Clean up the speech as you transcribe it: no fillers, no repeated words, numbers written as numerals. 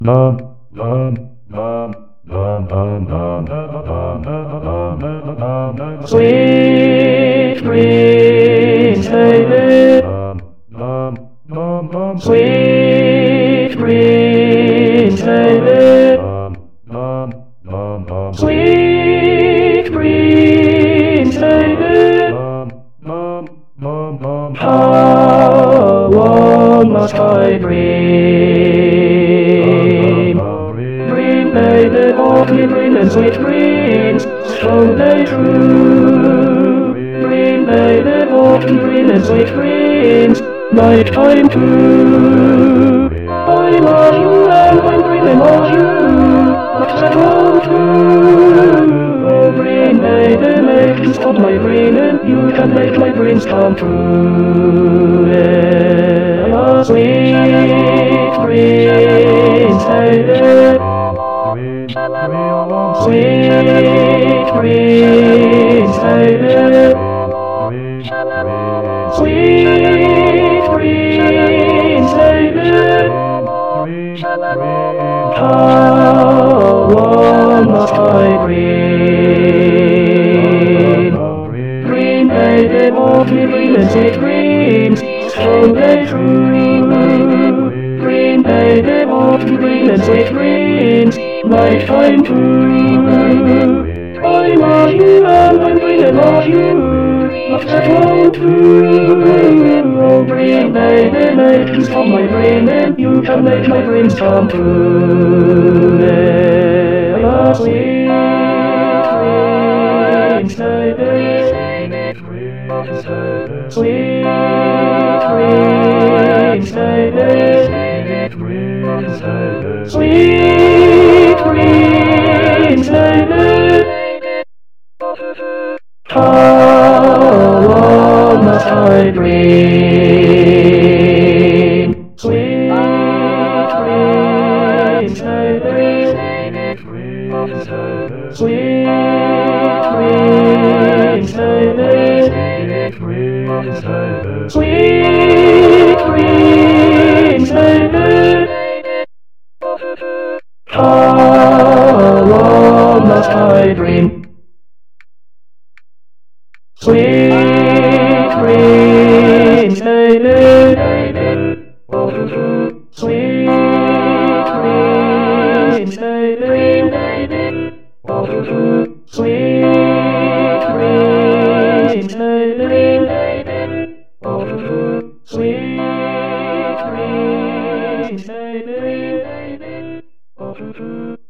Sweet dreams, baby. Sweet dreams, baby. Sweet dreams, baby. How long must I dream? Dream, baby, of me, dream and sweet dreams, so they true. Dream, baby, of me, dream and sweet dreams, nighttime too. I love you and I'm dreaming of you, but I want to. Oh, dream, baby, make me stop my dreaming, you can make my dreams come true. Yeah. Sweet dreams, baby. Sweet dreams, baby. Sweet dreams, baby. How long must I dream? Dream, baby, of me, dream and sweet dreams, so they true. Dream, baby, of me, dream and sweet dreams, nighttime too. I love you and I'm dreaming of you, but I want to. Oh, dream, baby, make me stop my dreaming, you can make my dreams come true. Yeah. Sweet dreams, baby. Sweet dreams, baby. Sweet dreams, baby. How long must I dream? Sweet dreams, baby. Sweet dreams, baby. Sweet dreams, baby. How long must I dream? Sweet dreams, baby. Sweet dreams, baby. Sweet dreams, baby. Sweet dreams, baby.